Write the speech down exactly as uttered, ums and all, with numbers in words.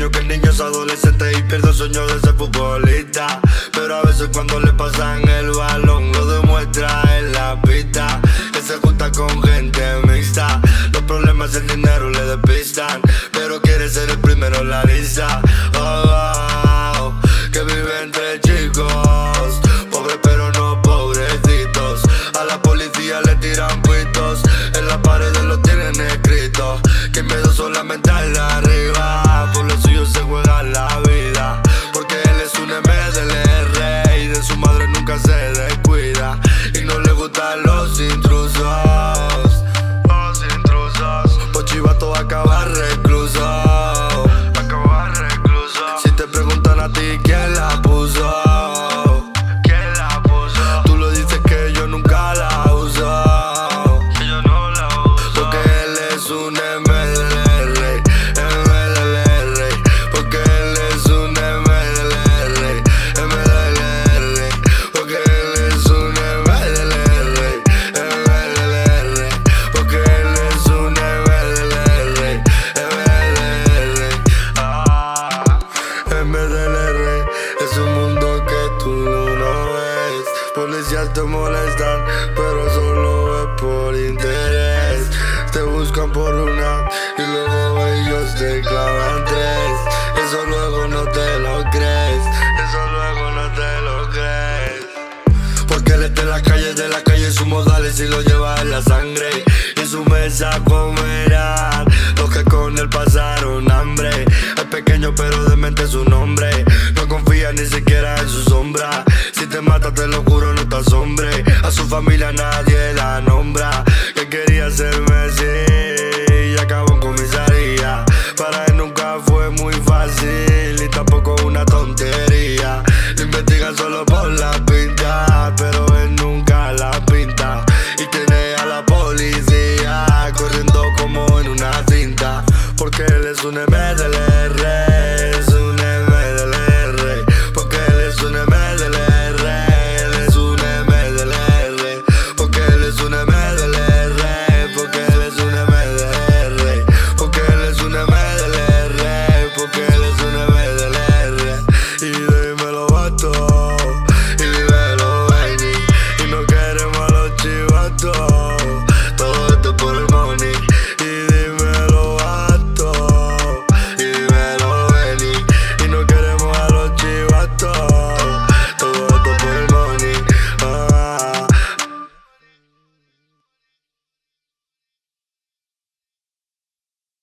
pequeño que el niño es adolescente y pierde el sueño de ser futbolista. Pero a veces cuando le pasan el balón lo demuestra en la pista. Que se junta con gente mixta, los problemas y el dinero le despistan, pero quiere ser el primero en la lista. Oh, oh, que vive entre chicos, pobres pero no pobrecitos. A la policía le tiran pitos, en las paredes lo tienen escrito. Que miedo solamente al arriba, por lo suyo se juega la vida. Porque él es un M D L R y de su madre nunca se descuida. Y no le gustan los intrusos, los intrusos. Por chivato va a acabar recluso, acabar recluso. Si te preguntan a ti quién la puso, quién la puso, tú lo dices que yo nunca la uso, que yo no la uso. Porque él es un M D L R, M D L R. Porque él es un M D L R, M D L R. Porque él es un M D L R, M D L R. Porque él es un M D L R, M D L R. Ah, M D L R es un mundo que tú no ves. Policías te molestan, pero solo es por interés. Te buscan por una y luego ellos te clavan tres. Eso luego no te lo crees, eso luego no te lo crees. Porque él está en las calles, de las calles sus modales y lo lleva en la sangre. Y en su mesa comerán los que con él pasaron hambre. Es pequeño pero de mente su nombre, no confía ni siquiera en su sombra. Si te mata te lo juro no te asombre. A su familia nadie la nombra, que quería ser